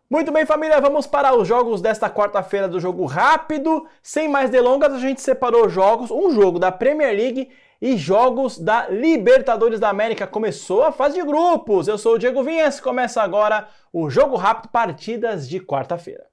Muito bem, família, vamos para os jogos desta quarta-feira do Jogo Rápido. Sem mais delongas, a gente separou jogos, um jogo da Premier League e jogos da Libertadores da América. Começou a fase de grupos. Eu sou o Diego Vinhas, começa agora o Jogo Rápido, partidas de quarta-feira.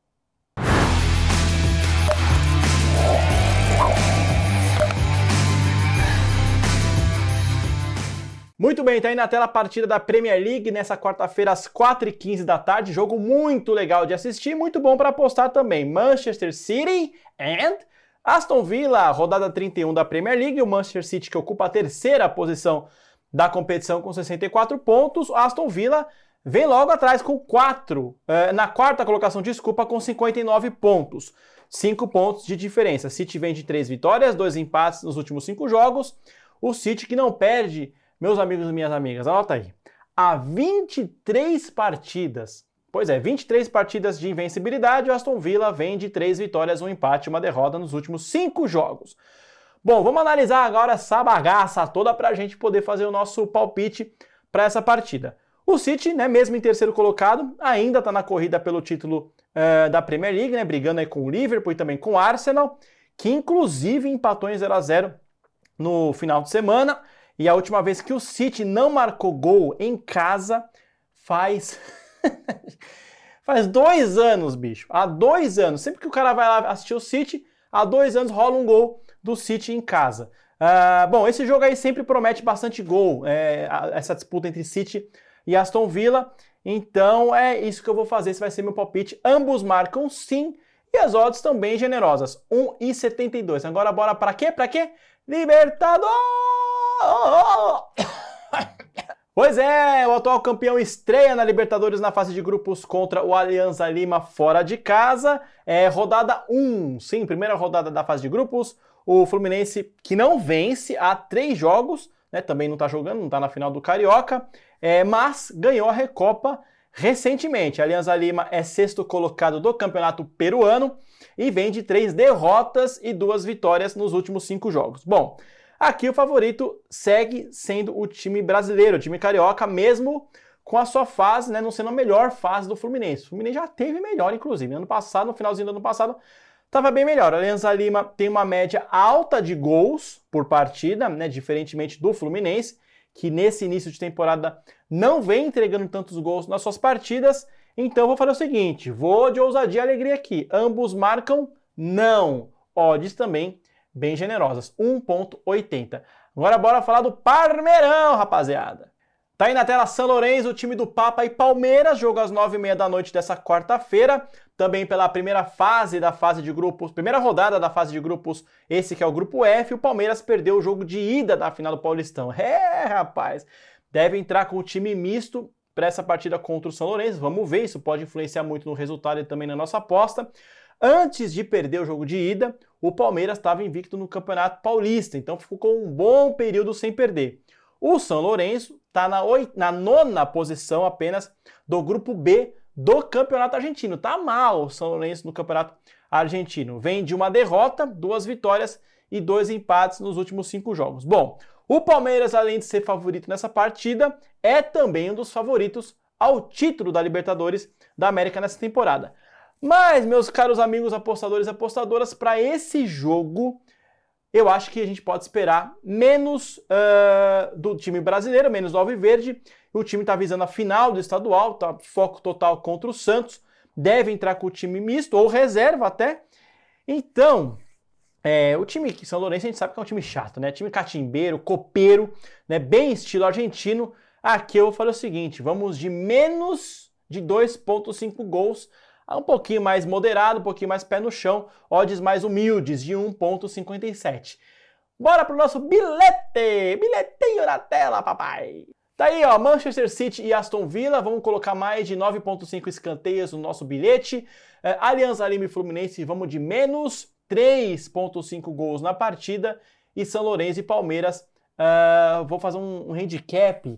Muito bem, tá aí na tela a partida da Premier League nessa quarta-feira às 4h15 da tarde. Jogo muito legal de assistir, muito bom para apostar também. Manchester City and Aston Villa, rodada 31 da Premier League. O Manchester City que ocupa a terceira posição da competição com 64 pontos. O Aston Villa vem logo atrás com 4, na quarta colocação, desculpa, com 59 pontos. 5 pontos de diferença. City vem de 3 vitórias, 2 empates nos últimos 5 jogos. O City que não perde, meus amigos e minhas amigas, anota aí, há 23 partidas, 23 partidas de invencibilidade, o Aston Villa vem de 3 vitórias, 1 empate e 1 derrota nos últimos 5 jogos. Bom, vamos analisar agora essa bagaça toda para a gente poder fazer o nosso palpite para essa partida. O City, né, mesmo em terceiro colocado, ainda está na corrida pelo título da Premier League, né, brigando aí com o Liverpool e também com o Arsenal, que inclusive empatou em 0-0 no final de semana. E a última vez que o City não marcou gol em casa faz 2 anos, bicho. Há 2 anos. Sempre que o cara vai lá assistir o City, há 2 anos rola um gol do City em casa. Bom, esse jogo aí sempre promete bastante gol, essa disputa entre City e Aston Villa. Então é isso que eu vou fazer, esse vai ser meu palpite. Ambos marcam sim e as odds também generosas. 1,72. Agora bora para quê? Para quê? Libertadores! Pois é, o atual campeão estreia na Libertadores na fase de grupos contra o Alianza Lima fora de casa. Rodada 1, sim, primeira rodada da fase de grupos. O Fluminense que não vence há 3 jogos, né, também não tá jogando, não tá na final do Carioca, mas ganhou a Recopa recentemente. A Alianza Lima é 6º colocado do campeonato peruano e vem de 3 derrotas e 2 vitórias nos últimos 5 jogos. Bom, aqui o favorito segue sendo o time brasileiro, o time carioca, mesmo com a sua fase, né, não sendo a melhor fase do Fluminense. O Fluminense já teve melhor, inclusive. Ano passado, no finalzinho do ano passado, estava bem melhor. A Alianza Lima tem uma média alta de gols por partida, né, diferentemente do Fluminense, que nesse início de temporada não vem entregando tantos gols nas suas partidas. Então vou fazer o seguinte, vou de ousadia e alegria aqui. Ambos marcam? Não. Odds também bem generosas, 1,80. Agora bora falar do Parmeirão, rapaziada. Tá aí na tela São Lourenço, o time do Papa e Palmeiras, jogo às 9h30 da noite dessa quarta-feira. Também pela primeira fase da fase de grupos, primeira rodada da fase de grupos, esse que é o grupo F, o Palmeiras perdeu o jogo de ida da final do Paulistão. Rapaz, deve entrar com o time misto para essa partida contra o São Lourenço. Vamos ver, isso pode influenciar muito no resultado e também na nossa aposta. Antes de perder o jogo de ida, o Palmeiras estava invicto no Campeonato Paulista, então ficou um bom período sem perder. O São Lourenço está na 9ª posição apenas do grupo B do Campeonato Argentino. Tá mal o São Lourenço no Campeonato Argentino. Vem de uma derrota, 2 vitórias e 2 empates nos últimos 5 jogos. Bom, o Palmeiras, além de ser favorito nessa partida, é também um dos favoritos ao título da Libertadores da América nessa temporada. Mas, meus caros amigos apostadores e apostadoras, para esse jogo, eu acho que a gente pode esperar menos do time brasileiro, menos do Alviverde. O time está visando a final do estadual, tá foco total contra o Santos. Deve entrar com o time misto, ou reserva até. Então, o time São Lourenço a gente sabe que é um time chato, né? Time catimbeiro, copeiro, né? Bem estilo argentino. Aqui eu vou falar o seguinte, vamos de menos de 2,5 gols, um pouquinho mais moderado, um pouquinho mais pé no chão, odds mais humildes de 1,57. Bora pro nosso bilhete! Bilhetinho na tela, papai! Tá aí, ó, Manchester City e Aston Villa, vamos colocar mais de 9,5 escanteios no nosso bilhete. Alianza Lima e Fluminense, vamos de menos 3,5 gols na partida. E São Lourenço e Palmeiras, vou fazer um handicap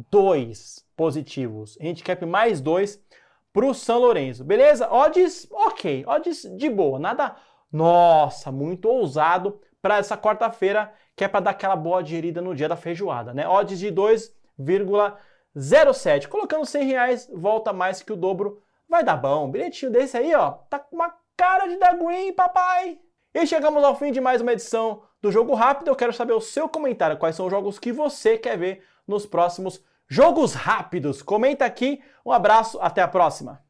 2 positivos. Handicap mais 2 pro São Lourenço, beleza? Odds, ok, odds de boa, nada, nossa, muito ousado para essa quarta-feira, que é para dar aquela boa digerida no dia da feijoada, né? Odds de 2,07, colocando R$100, volta mais que o dobro, Vai dar bom, um bilhetinho desse aí, ó, tá com uma cara de dar green, papai! E chegamos ao fim de mais uma edição do Jogo Rápido. Eu quero saber o seu comentário, quais são os jogos que você quer ver nos próximos Jogos Rápidos. Comenta aqui, um abraço, até a próxima!